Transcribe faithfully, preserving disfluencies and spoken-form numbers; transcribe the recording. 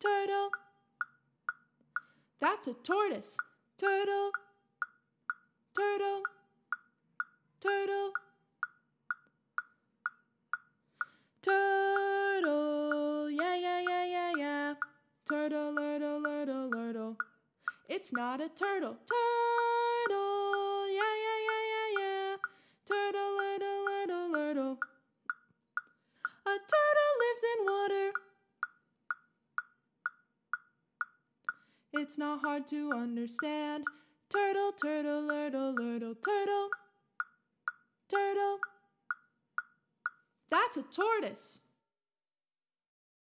turtle. That's a tortoise. Turtle, turtle, turtle. Turtle, yeah, yeah, yeah, yeah, yeah. Turtle, turtle, turtle, turtle. It's not a turtle. Turtle, yeah, yeah, yeah, yeah, yeah. Turtle, turtle, turtle, turtle. A turtle lives in water. It's not hard to understand. Turtle, turtle, turtle, turtle, turtle. Turtle. That's a tortoise.